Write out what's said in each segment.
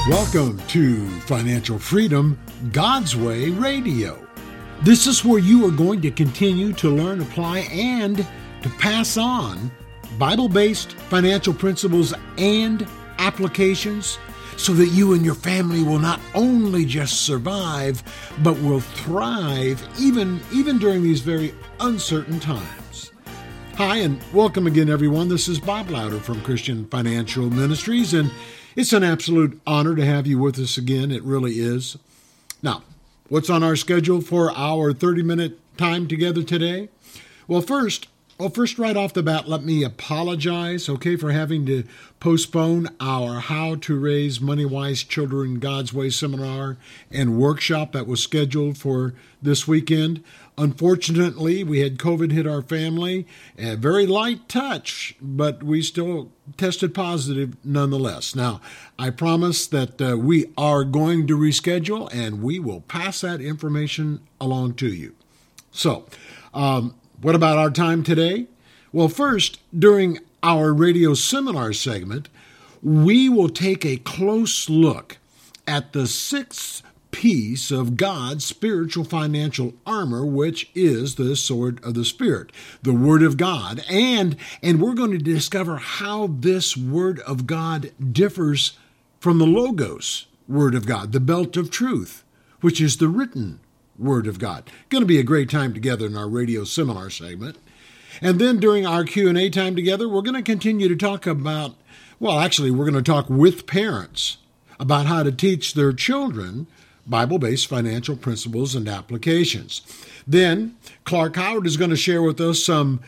Welcome to Financial Freedom God's Way Radio. This is where you are going to continue to learn, apply, and to pass on Bible-based financial principles and applications so that you and your family will not only just survive, but will thrive even during these very uncertain times. Hi, and welcome again, everyone. This is Bob Louder from Christian Financial Ministries, and it's an absolute honor to have you with us again. It really is. Now, what's on our schedule for our 30-minute time together today? Well, first, right off the bat, let me apologize, for having to postpone our How to Raise Money-Wise Children God's Way seminar and workshop that was scheduled for this weekend. Unfortunately, we had COVID hit our family, a very light touch, but we still tested positive nonetheless. Now, I promise that we are going to reschedule, and we will pass that information along to you. So, what about our time today? Well, first, during our radio seminar segment, we will take a close look at the sixth piece of God's spiritual financial armor, which is the sword of the Spirit, the Word of God. And we're going to discover how this Word of God differs from the Logos Word of God, the belt of truth, which is the written Word of God. Going to be a great time together in our radio seminar segment. And then during our Q&A time together, we're going to continue to talk about, we're going to talk with parents about how to teach their children Bible-based financial principles and applications. Then Clark Howard is going to share with us some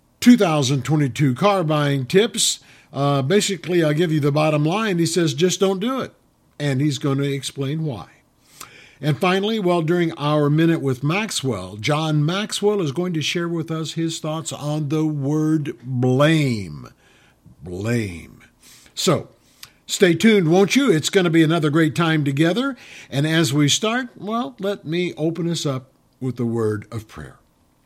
2022 car buying tips. Basically, I'll give you the bottom line. He says, just don't do it. And he's going to explain why. And finally, during our Minute with Maxwell, John Maxwell is going to share with us his thoughts on the word blame. Blame. So, stay tuned, won't you? It's going to be another great time together. And as we start, let me open us up with the word of prayer.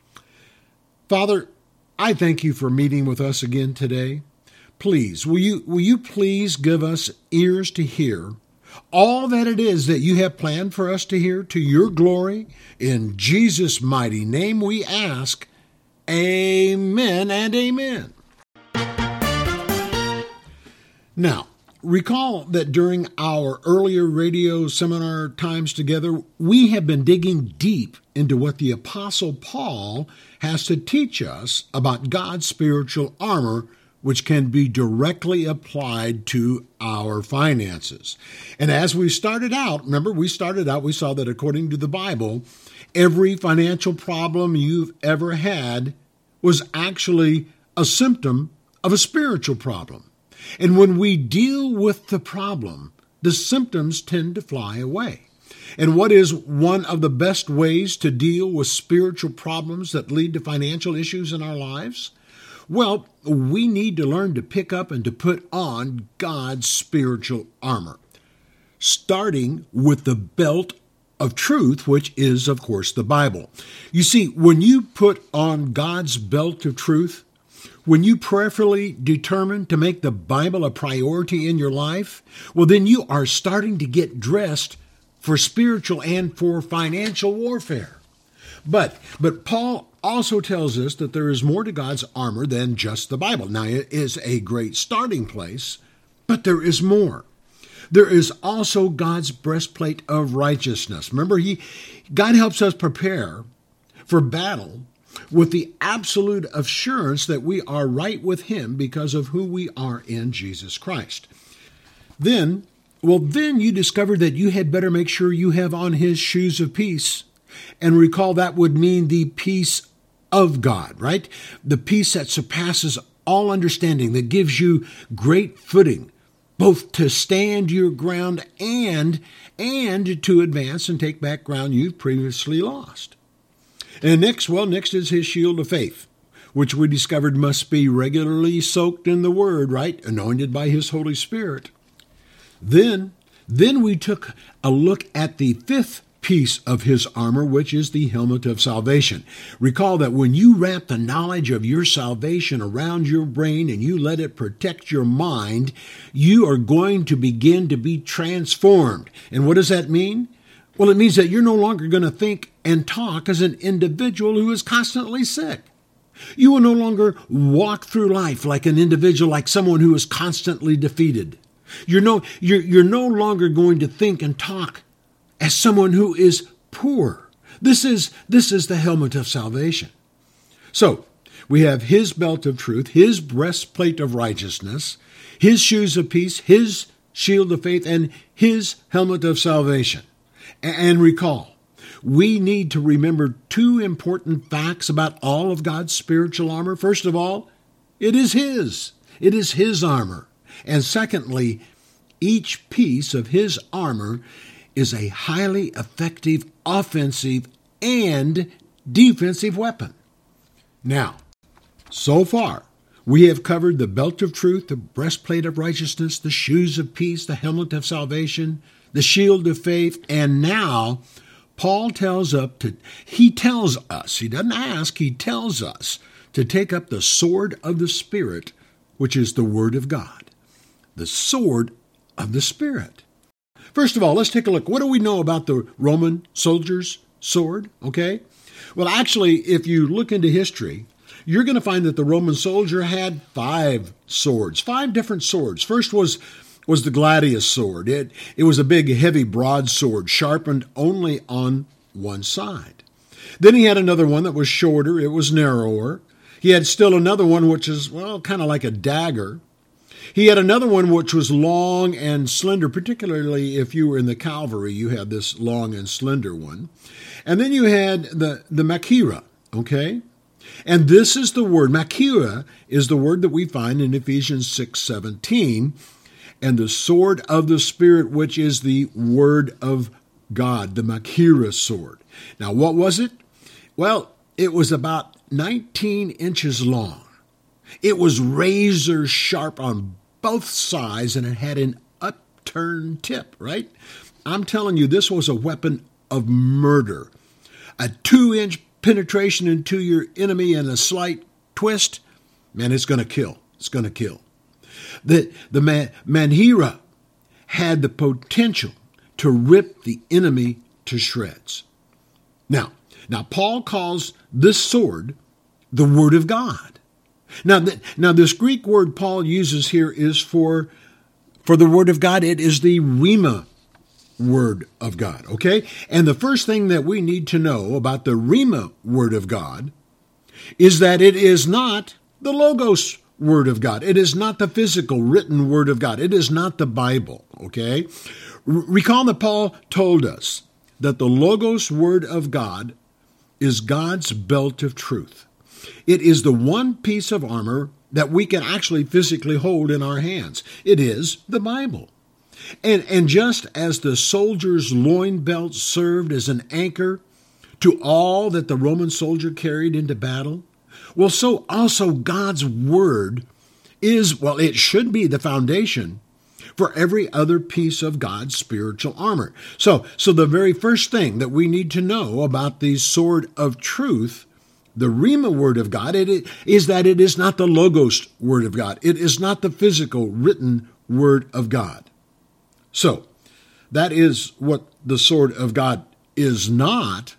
Father, I thank you for meeting with us again today. Please, will you please give us ears to hear all that it is that you have planned for us to hear to your glory. In Jesus' mighty name we ask, amen and amen. Now, recall that during our earlier radio seminar times together, we have been digging deep into what the Apostle Paul has to teach us about God's spiritual armor, which can be directly applied to our finances. And as we started out, we saw that according to the Bible, every financial problem you've ever had was actually a symptom of a spiritual problem. And when we deal with the problem, the symptoms tend to fly away. And what is one of the best ways to deal with spiritual problems that lead to financial issues in our lives? Well, we need to learn to pick up and to put on God's spiritual armor, starting with the belt of truth, which is, of course, the Bible. You see, when you put on God's belt of truth, when you prayerfully determine to make the Bible a priority in your life, then you are starting to get dressed for spiritual and for financial warfare. But Paul also tells us that there is more to God's armor than just the Bible. Now, it is a great starting place, but there is more. There is also God's breastplate of righteousness. Remember, God helps us prepare for battle with the absolute assurance that we are right with Him because of who we are in Jesus Christ. Then you discover that you had better make sure you have on His shoes of peace. And recall that would mean the peace of God, right? The peace that surpasses all understanding, that gives you great footing, both to stand your ground and to advance and take back ground you've previously lost. And next is His shield of faith, which we discovered must be regularly soaked in the Word, right? Anointed by His Holy Spirit. Then we took a look at the fifth piece of his armor, which is the helmet of salvation. Recall that when you wrap the knowledge of your salvation around your brain and you let it protect your mind, you are going to begin to be transformed. And what does that mean? Well, it means that you're no longer going to think and talk as an individual who is constantly sick. You will no longer walk through life like an individual, like someone who is constantly defeated. You're no longer going to think and talk as someone who is poor. This is the helmet of salvation. So, we have his belt of truth, his breastplate of righteousness, his shoes of peace, his shield of faith, and his helmet of salvation. And recall, we need to remember two important facts about all of God's spiritual armor. First of all, it is his. It is his armor. And secondly, each piece of his armor is a highly effective offensive and defensive weapon. Now, so far, we have covered the belt of truth, the breastplate of righteousness, the shoes of peace, the helmet of salvation, the shield of faith, and now Paul tells us, he doesn't ask, he tells us to take up the sword of the Spirit, which is the Word of God. The sword of the Spirit. First of all, let's take a look. What do we know about the Roman soldier's sword? Okay. Well, actually, if you look into history, you're going to find that the Roman soldier had 5 swords, 5 different swords. First was the gladius sword. It was a big, heavy broadsword, sharpened only on one side. Then he had another one that was shorter. It was narrower. He had still another one which is, kind of like a dagger. He had another one which was long and slender, particularly if you were in the cavalry, you had this long and slender one. And then you had the machaira, okay? And this is the word, machaira is the word that we find in Ephesians 6:17, and the sword of the Spirit, which is the Word of God, the machaira sword. Now, what was it? Well, it was about 19 inches long. It was razor sharp on both sides, and it had an upturned tip, right? I'm telling you, this was a weapon of murder. A 2-inch penetration into your enemy and a slight twist, man, it's going to kill. It's going to kill. The machaira had the potential to rip the enemy to shreds. Now Paul calls this sword the Word of God. Now, this Greek word Paul uses here is for the Word of God. It is the Rhema Word of God, okay? And the first thing that we need to know about the Rhema Word of God is that it is not the Logos Word of God. It is not the physical written Word of God. It is not the Bible, okay? Recall that Paul told us that the Logos Word of God is God's belt of truth. It is the one piece of armor that we can actually physically hold in our hands. It is the Bible. And just as the soldier's loin belt served as an anchor to all that the Roman soldier carried into battle, well, so also God's Word is, it should be the foundation for every other piece of God's spiritual armor. So the very first thing that we need to know about the sword of truth, the Rhema Word of God, is that it is not the Logos Word of God. It is not the physical written Word of God. So, that is what the sword of God is not.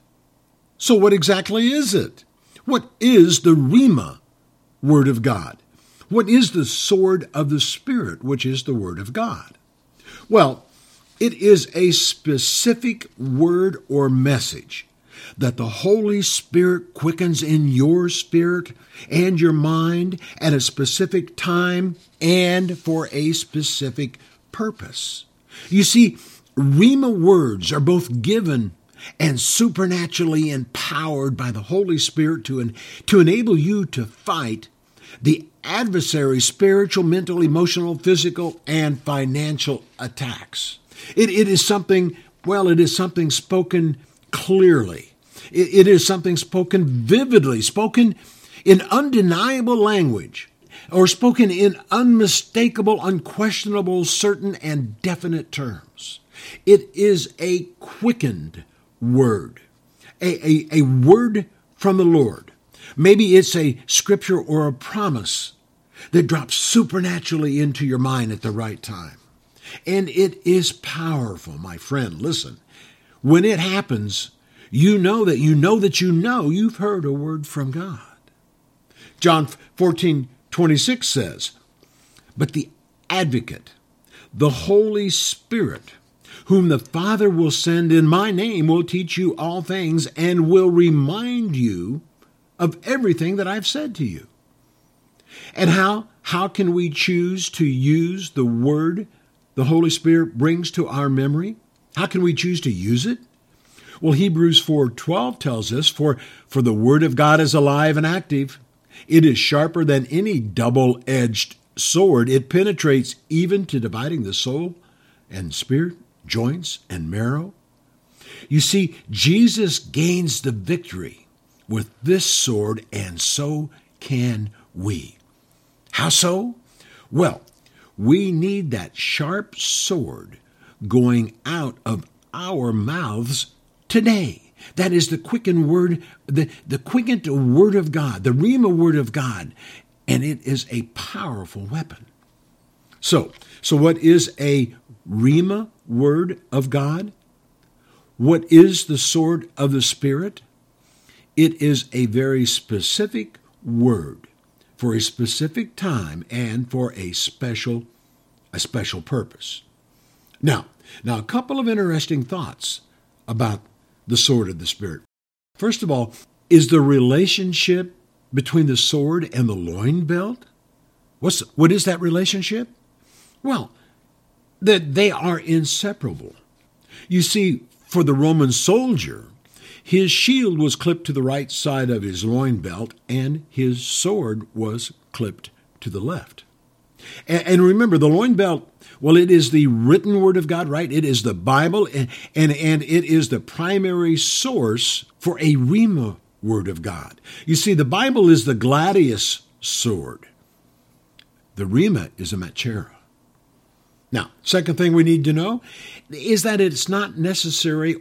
So what exactly is it? What is the Rhema Word of God? What is the sword of the Spirit, which is the Word of God? Well, it is a specific word or message that the Holy Spirit quickens in your spirit and your mind at a specific time and for a specific purpose. You see, Rhema words are both given and supernaturally empowered by the Holy Spirit to enable you to fight the adversary's spiritual, mental, emotional, physical, and financial attacks. It is something spoken clearly. It is something spoken vividly, spoken in undeniable language, or spoken in unmistakable, unquestionable, certain, and definite terms. It is a quickened word, a word from the Lord. Maybe it's a scripture or a promise that drops supernaturally into your mind at the right time. And it is powerful, my friend. Listen, when it happens, you know that you've heard a word from God. John 14:26 says, "But the Advocate, the Holy Spirit, whom the Father will send in my name, will teach you all things and will remind you of everything that I've said to you." And how can we choose to use the word the Holy Spirit brings to our memory? How can we choose to use it? Well, Hebrews 4:12 tells us, For the word of God is alive and active. It is sharper than any double-edged sword. It penetrates even to dividing the soul and spirit, joints and marrow. You see, Jesus gains the victory with this sword, and so can we. How so? Well, we need that sharp sword going out of our mouths today. That is the quickened word, the quickened word of God, the Rhema word of God, and it is a powerful weapon. So what is a Rhema word of God? What is the sword of the Spirit? It is a very specific word for a specific time and for a special purpose. Now, a couple of interesting thoughts about the sword of the Spirit. First of all, is the relationship between the sword and the loin belt? What is that relationship? Well, that they are inseparable. You see, for the Roman soldier, his shield was clipped to the right side of his loin belt, and his sword was clipped to the left. And remember, the loin belt, well, it is the written word of God, right? It is the Bible, and it is the primary source for a Rhema word of God. You see, the Bible is the gladius sword. The Rhema is a Machera. Now, second thing we need to know is that it's not necessary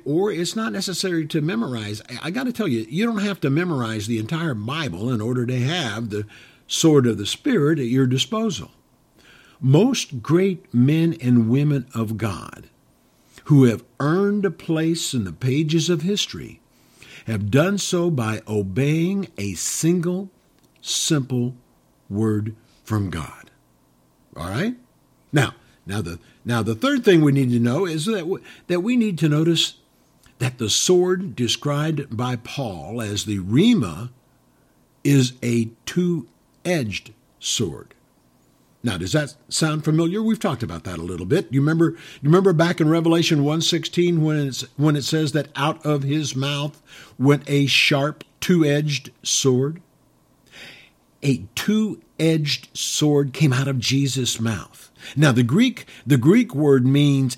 to memorize. I got to tell you, you don't have to memorize the entire Bible in order to have the sword of the Spirit at your disposal. Most great men and women of God who have earned a place in the pages of history have done so by obeying a single, simple word from God. All right? Now the third thing we need to know is that we need to notice that the sword described by Paul as the Rhema is a two-edged sword. Now, does that sound familiar? We've talked about that a little bit. You remember back in Revelation 1:16 when it says that out of his mouth went a sharp two-edged sword? A two-edged sword came out of Jesus' mouth. Now, the Greek word means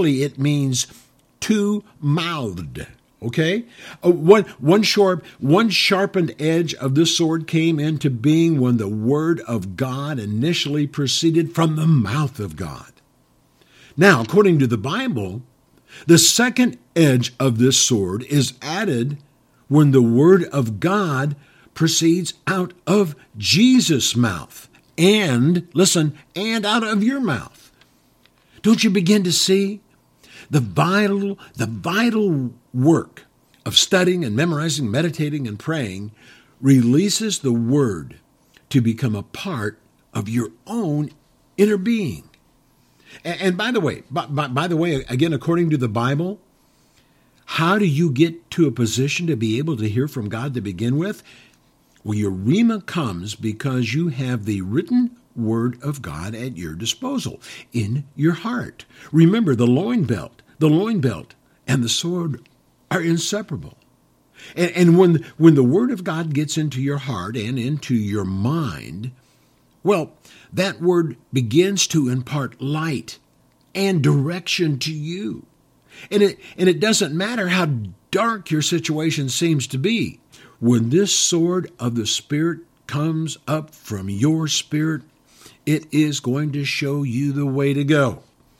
two-mouthed. Okay? One sharpened edge of this sword came into being when the word of God initially proceeded from the mouth of God. Now, according to the Bible, the second edge of this sword is added when the word of God proceeds out of Jesus' mouth. And, listen, and out of your mouth. Don't you begin to see the vital work of studying and memorizing, meditating and praying releases the word to become a part of your own inner being. And by the way, again, according to the Bible, how do you get to a position to be able to hear from God to begin with? Well, your Rhema comes because you have the written word of God at your disposal, in your heart. Remember, the loin belt and the sword are inseparable. And when the word of God gets into your heart and into your mind, well, that word begins to impart light and direction to you. And it doesn't matter how dark your situation seems to be. When this sword of the Spirit comes up from your spirit, it is going to show you the way to go.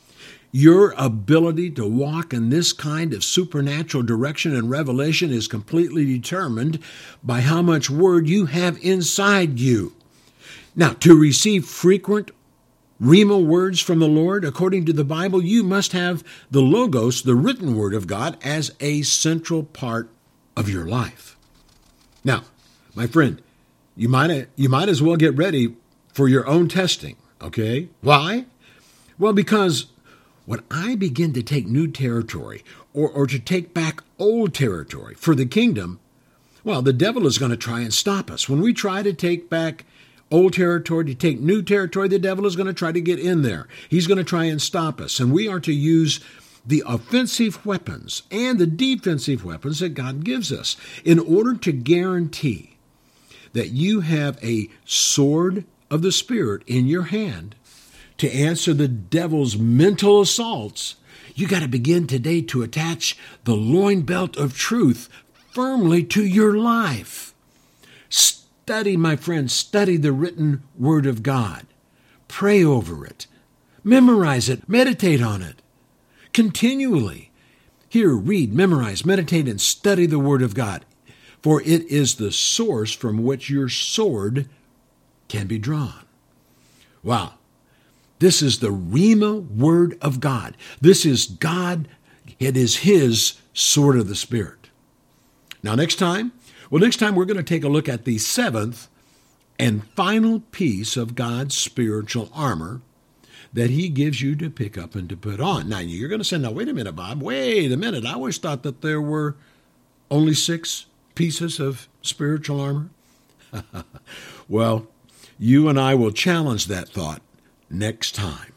Your ability to walk in this kind of supernatural direction and revelation is completely determined by how much word you have inside you. Now, to receive frequent Rhema words from the Lord, according to the Bible, you must have the Logos, the written word of God, as a central part of your life. Now, my friend, you might as well get ready for your own testing, okay? Why? Well, because when I begin to take new territory or to take back old territory for the kingdom, well, the devil is going to try and stop us. When we try to take back old territory, to take new territory, the devil is going to try to get in there. He's going to try and stop us. And we are to use the offensive weapons and the defensive weapons that God gives us in order to guarantee that you have a sword of the Spirit in your hand to answer the devil's mental assaults. You got to begin today to attach the loin belt of truth firmly to your life. Study, my friends, study the written word of God. Pray over it. Memorize it. Meditate on it. Continually. Hear, read, memorize, meditate, and study the word of God. For it is the source from which your sword can be drawn. Wow. This is the Rhema word of God. This is God. It is His sword of the Spirit. Now, next time we're going to take a look at the seventh and final piece of God's spiritual armor that He gives you to pick up and to put on. Now, you're going to say, now, wait a minute, Bob. Wait a minute. I always thought that there were only 6 pieces of spiritual armor. Well, you and I will challenge that thought next time.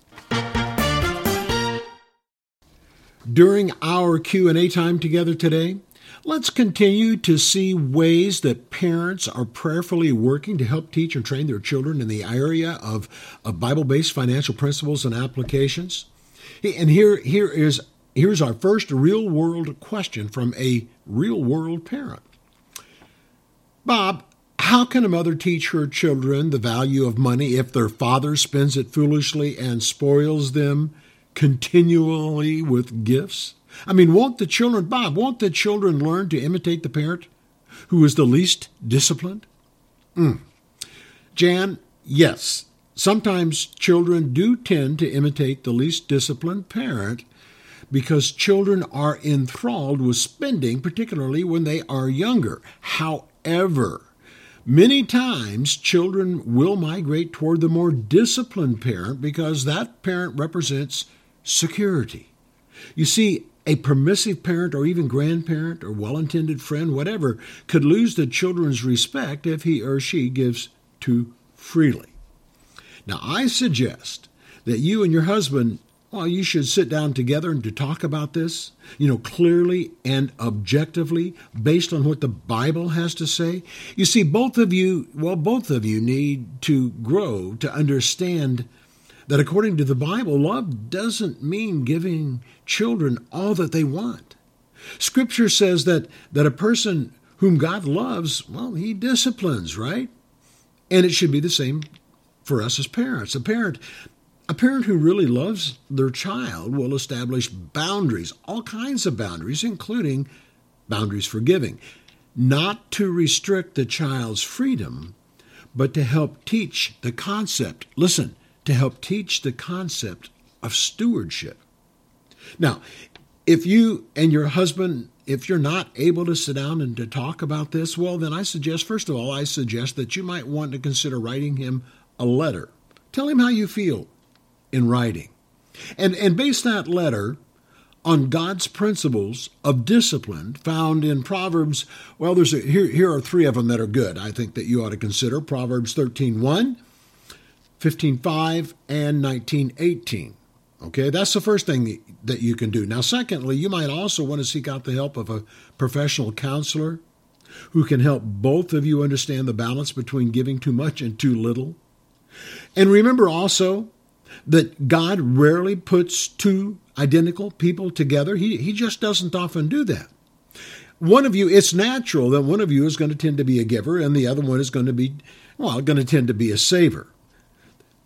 During our Q&A time together today, let's continue to see ways that parents are prayerfully working to help teach and train their children in the area of Bible-based financial principles and applications. And here's our first real-world question from a real-world parent. Bob, how can a mother teach her children the value of money if their father spends it foolishly and spoils them continually with gifts? I mean, won't the children learn to imitate the parent who is the least disciplined? Jan, yes. Sometimes children do tend to imitate the least disciplined parent because children are enthralled with spending, particularly when they are younger. However, many times children will migrate toward the more disciplined parent because that parent represents security. You see, a permissive parent or even grandparent or well-intended friend, whatever, could lose the children's respect if he or she gives too freely. Now, I suggest that you and your husband, you should sit down together and to talk about this, clearly and objectively based on what the Bible has to say. You see, both of you need to grow to understand that according to the Bible, love doesn't mean giving children all that they want. Scripture says that a person whom God loves, He disciplines, right? And it should be the same for us as parents. A parent who really loves their child will establish boundaries, all kinds of boundaries, including boundaries for giving, not to restrict the child's freedom, but to help teach the concept. Listen, to help teach the concept of stewardship. Now, if you and your husband, if you're not able to sit down and to talk about this, then I suggest that you might want to consider writing him a letter. Tell him how you feel in writing. And base that letter on God's principles of discipline found in Proverbs. Here are 3 of them that are good, I think, that you ought to consider. Proverbs 13:1, 15:5, and 19:18. Okay, that's the first thing that you can do. Now, secondly, you might also want to seek out the help of a professional counselor who can help both of you understand the balance between giving too much and too little. And remember also that God rarely puts 2 identical people together. He just doesn't often do that. It's natural that one of you is going to tend to be a giver and the other one is going to tend to be a saver.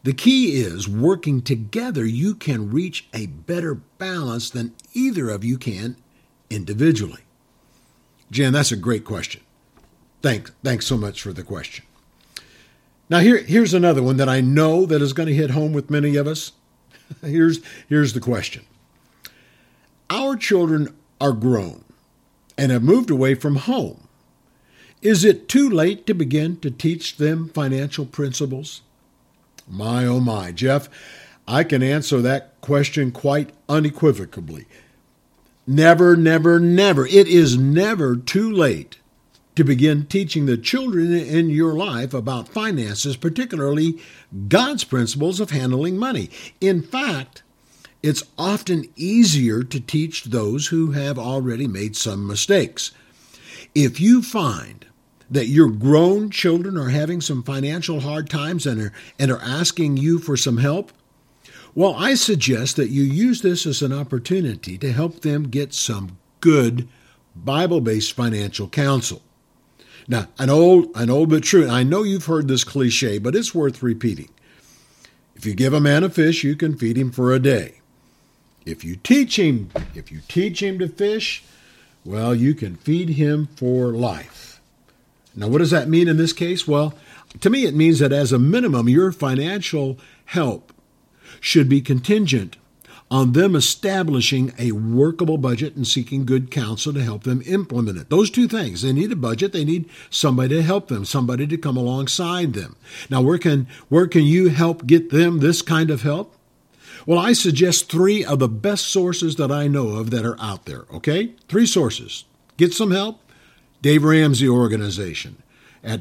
The key is working together, you can reach a better balance than either of you can individually. Jan, that's a great question. Thanks so much for the question. Now here's another one that I know that is going to hit home with many of us. Here's the question. Our children are grown and have moved away from home. Is it too late to begin to teach them financial principles? My, oh my, Jeff, I can answer that question quite unequivocally. Never, never, never. It is never too late to begin teaching the children in your life about finances, particularly God's principles of handling money. In fact, it's often easier to teach those who have already made some mistakes. If you find that your grown children are having some financial hard times and are asking you for some help, well, I suggest that you use this as an opportunity to help them get some good Bible-based financial counsel. Now, an old but true, I know you've heard this cliche, but it's worth repeating. If you give a man a fish, you can feed him for a day. If you teach him to fish, well, you can feed him for life. Now, what does that mean in this case? Well, to me, it means that as a minimum, your financial help should be contingent on them establishing a workable budget and seeking good counsel to help them implement it. Those two things. They need a budget. They need somebody to help them, somebody to come alongside them. Now, where can you help get them this kind of help? Well, I suggest 3 of the best sources that I know of that are out there, okay? 3 sources. Get some help. Dave Ramsey Organization at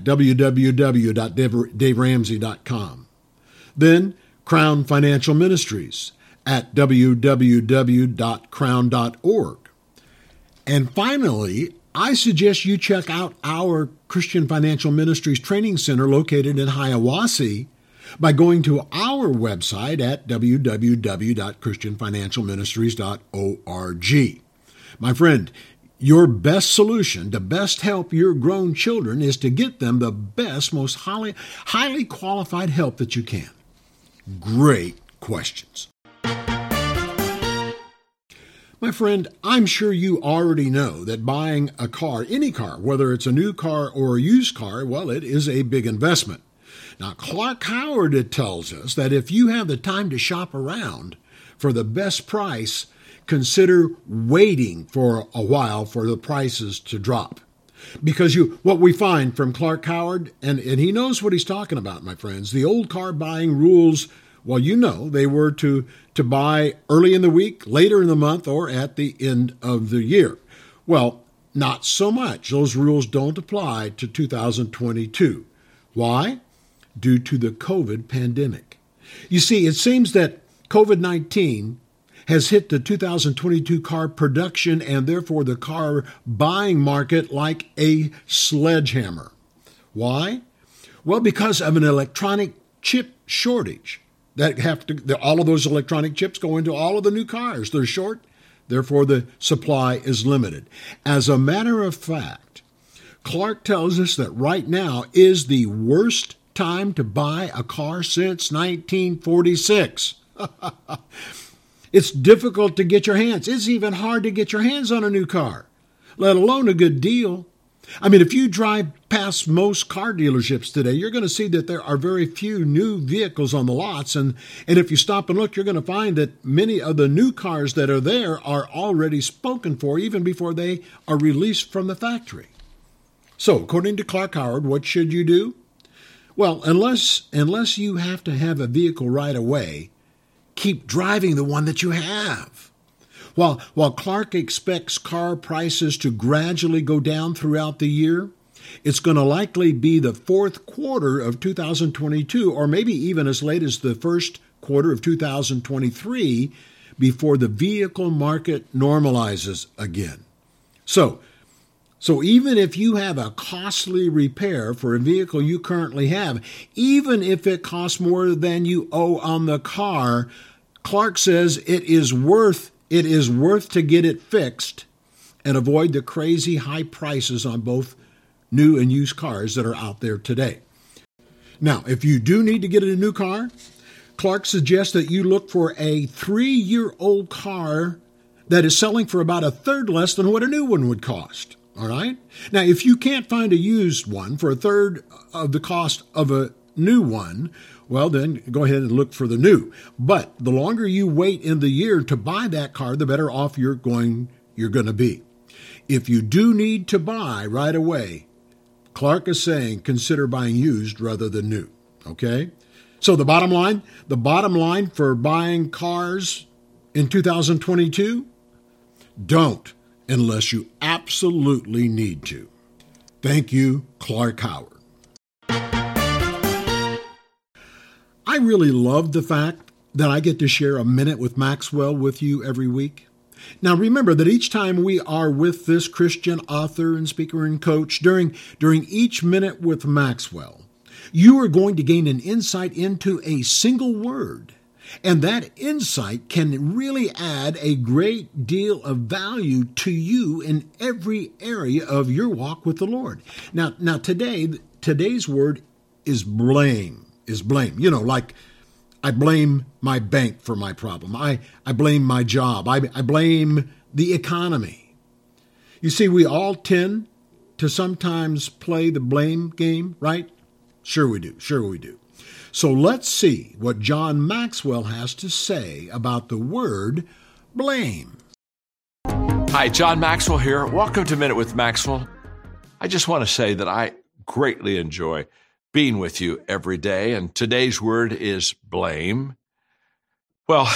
www.daveramsey.com. Then Crown Financial Ministries at www.crown.org. And finally, I suggest you check out our Christian Financial Ministries Training Center located in Hiawassee by going to our website at www.christianfinancialministries.org. My friend, your best solution to best help your grown children is to get them the best, most highly qualified help that you can. Great questions. My friend, I'm sure you already know that buying a car, any car, whether it's a new car or a used car, well, it is a big investment. Now, Clark Howard tells us that if you have the time to shop around for the best price, consider waiting for a while for the prices to drop. Because what we find from Clark Howard, and he knows what he's talking about, my friends, the old car buying rules, well, they were to buy early in the week, later in the month, or at the end of the year. Well, not so much. Those rules don't apply to 2022. Why? Due to the COVID pandemic. You see, it seems that COVID-19 has hit the 2022 car production and therefore the car buying market like a sledgehammer. Why? Well, because of an electronic chip shortage. All of those electronic chips go into all of the new cars. They're short, therefore the supply is limited. As a matter of fact, Clark tells us that right now is the worst time to buy a car since 1946. It's difficult to get your hands. It's even hard to get your hands on a new car, let alone a good deal. I mean, if you drive past most car dealerships today, you're going to see that there are very few new vehicles on the lots. And if you stop and look, you're going to find that many of the new cars that are there are already spoken for even before they are released from the factory. So, according to Clark Howard, what should you do? Well, unless you have to have a vehicle right away, keep driving the one that you have. While Clark expects car prices to gradually go down throughout the year, it's going to likely be the fourth quarter of 2022, or maybe even as late as the first quarter of 2023, before the vehicle market normalizes again. So even if you have a costly repair for a vehicle you currently have, even if it costs more than you owe on the car, Clark says it is worth to get it fixed and avoid the crazy high prices on both new and used cars that are out there today. Now, if you do need to get a new car, Clark suggests that you look for a 3-year-old car that is selling for about a third less than what a new one would cost. All right? Now, if you can't find a used one for a third of the cost of a new one, well, then go ahead and look for the new. But the longer you wait in the year to buy that car, the better off you're going to be. If you do need to buy right away, Clark is saying consider buying used rather than new. Okay? So the bottom line for buying cars in 2022, don't unless you absolutely need to. Thank you, Clark Howard. I really love the fact that I get to share a Minute with Maxwell with you every week. Now remember that each time we are with this Christian author and speaker and coach during each Minute with Maxwell, you are going to gain an insight into a single word. And that insight can really add a great deal of value to you in every area of your walk with the Lord. Now today's word is blame. You know, like I blame my bank for my problem. I blame my job. I blame the economy. You see, we all tend to sometimes play the blame game, right? Sure we do. So let's see what John Maxwell has to say about the word blame. Hi, John Maxwell here. Welcome to Minute with Maxwell. I just want to say that I greatly enjoy being with you every day, and today's word is blame. Well,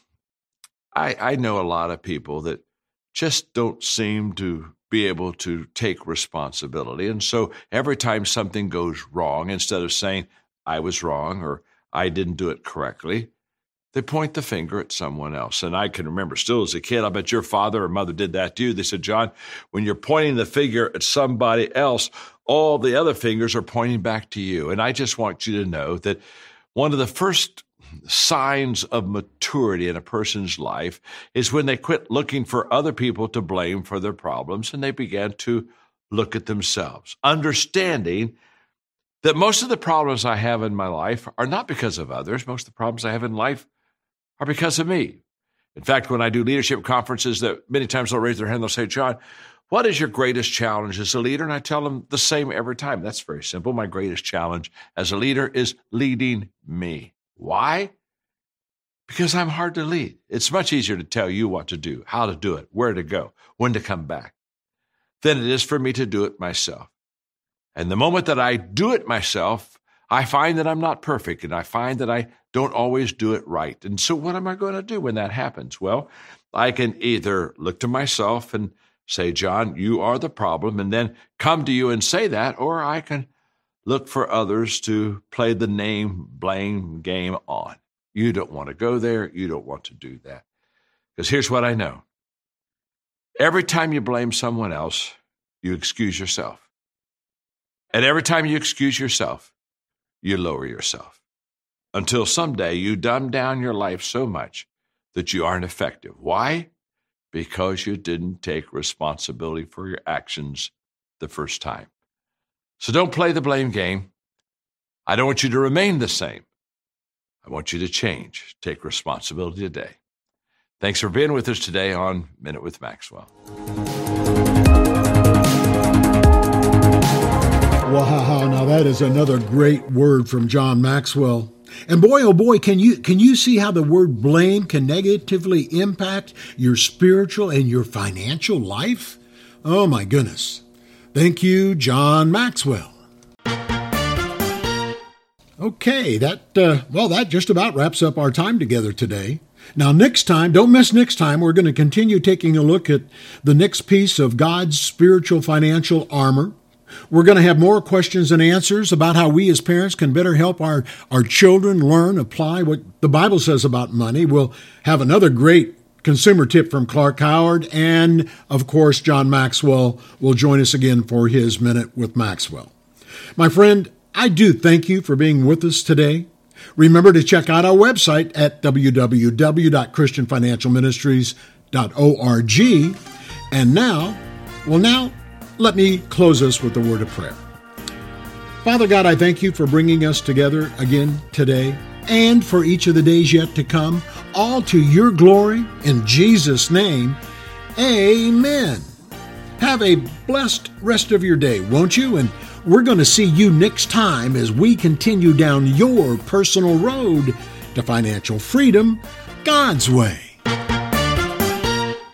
I know a lot of people that just don't seem to be able to take responsibility, and so every time something goes wrong, instead of saying, I was wrong or I didn't do it correctly, they point the finger at someone else. And I can remember still as a kid, I bet your father or mother did that to you. They said, John, when you're pointing the finger at somebody else, all the other fingers are pointing back to you. And I just want you to know that one of the first signs of maturity in a person's life is when they quit looking for other people to blame for their problems and they began to look at themselves, understanding that most of the problems I have in my life are not because of others. Most of the problems I have in life are because of me. In fact, when I do leadership conferences, that many times they'll raise their hand and they'll say, John, what is your greatest challenge as a leader? And I tell them the same every time. That's very simple. My greatest challenge as a leader is leading me. Why? Because I'm hard to lead. It's much easier to tell you what to do, how to do it, where to go, when to come back, than it is for me to do it myself. And the moment that I do it myself, I find that I'm not perfect, and I find that I don't always do it right. And so what am I going to do when that happens? Well, I can either look to myself and say, John, you are the problem, and then come to you and say that, or I can look for others to play the blame game on. You don't want to go there. You don't want to do that. Because here's what I know. Every time you blame someone else, you excuse yourself. And every time you excuse yourself, you lower yourself until someday you dumb down your life so much that you aren't effective. Why? Because you didn't take responsibility for your actions the first time. So don't play the blame game. I don't want you to remain the same. I want you to change. Take responsibility today. Thanks for being with us today on Minute with Maxwell. Wow, now that is another great word from John Maxwell. And boy, oh boy, can you see how the word blame can negatively impact your spiritual and your financial life? Oh my goodness. Thank you, John Maxwell. Okay, that just about wraps up our time together today. Now next time, don't miss next time, we're going to continue taking a look at the next piece of God's spiritual financial armor. We're going to have more questions and answers about how we as parents can better help our children learn, apply what the Bible says about money. We'll have another great consumer tip from Clark Howard, and of course, John Maxwell will join us again for his Minute with Maxwell. My friend, I do thank you for being with us today. Remember to check out our website at www.christianfinancialministries.org. And now, let me close us with a word of prayer. Father God, I thank you for bringing us together again today. and for each of the days yet to come, all to your glory. In Jesus' name, amen. Have a blessed rest of your day, won't you? And we're going to see you next time as we continue down your personal road to financial freedom God's way.